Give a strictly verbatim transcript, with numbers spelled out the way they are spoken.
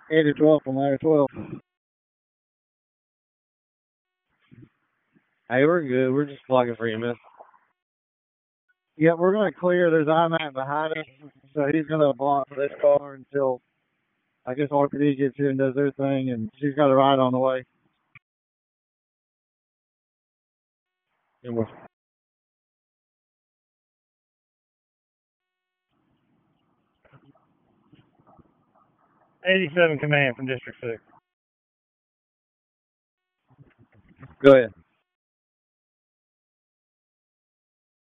eighty twelve from Area twelve. Hey, we're good. We're just plugging for you, man. Yeah, we're going to clear. There's I nine behind us, so he's going to block this car until, I guess, R P D gets here and does their thing, and she's got a ride on the way. And we're eighty-seven command from District six. Go ahead.